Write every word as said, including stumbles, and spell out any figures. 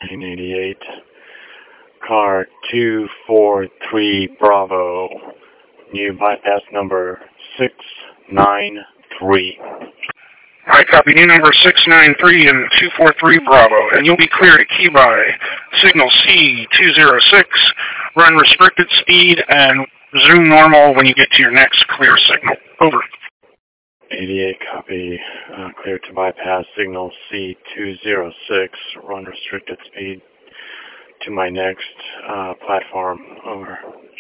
nine eighty-eight, car two four three Bravo, new bypass number six nine three. I copy new number six nine three and two four three Bravo, and you'll be cleared at key by signal C two zero six, run restricted speed, and resume normal when you get to your next clear signal. Over. eighty-eight, copy, uh, clear to bypass signal C two zero six, run restricted speed to my next uh, platform. Over.